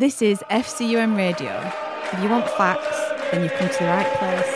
This is FCUM Radio. If you want facts, then you've come to the right place.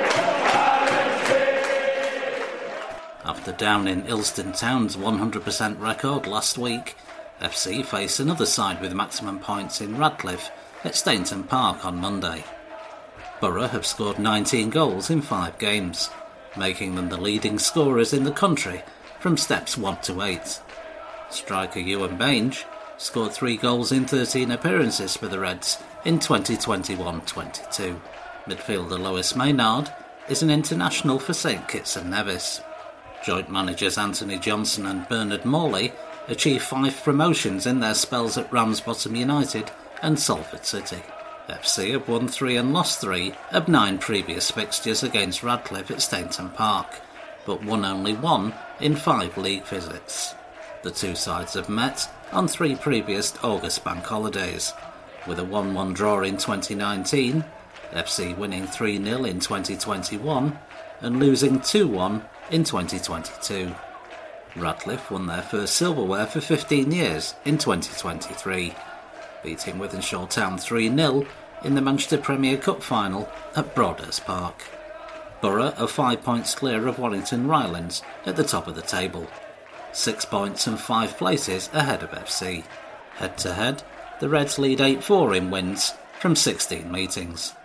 After downing Ilston Town's 100% record last week, FC face another side with maximum points in Radcliffe at Stainton Park on Monday. Borough have scored 19 goals in 5 games, making them the leading scorers in the country from steps 1 to 8. Striker Ewan Bainge scored 3 goals in 13 appearances for the Reds in 2021-22. Midfielder Lois Maynard is an international for St Kitts and Nevis. Joint managers Anthony Johnson and Bernard Morley achieved 5 promotions in their spells at Ramsbottom United and Salford City. FC have won 3 and lost 3 of 9 previous fixtures against Radcliffe at Stainton Park, but won only 1 in 5 league visits. The two sides have met on 3 previous August bank holidays, with a 1-1 draw in 2019, FC winning 3-0 in 2021 and losing 2-1 in 2022. Radcliffe won their first silverware for 15 years in 2023, beating Wythenshawe Town 3-0 in the Manchester Premier Cup final at Broadhurst Park. Borough are 5 points clear of Warrington Rylands at the top of the table, 6 points and 5 places ahead of FC. Head to head, the Reds lead 8-4 in wins from 16 meetings.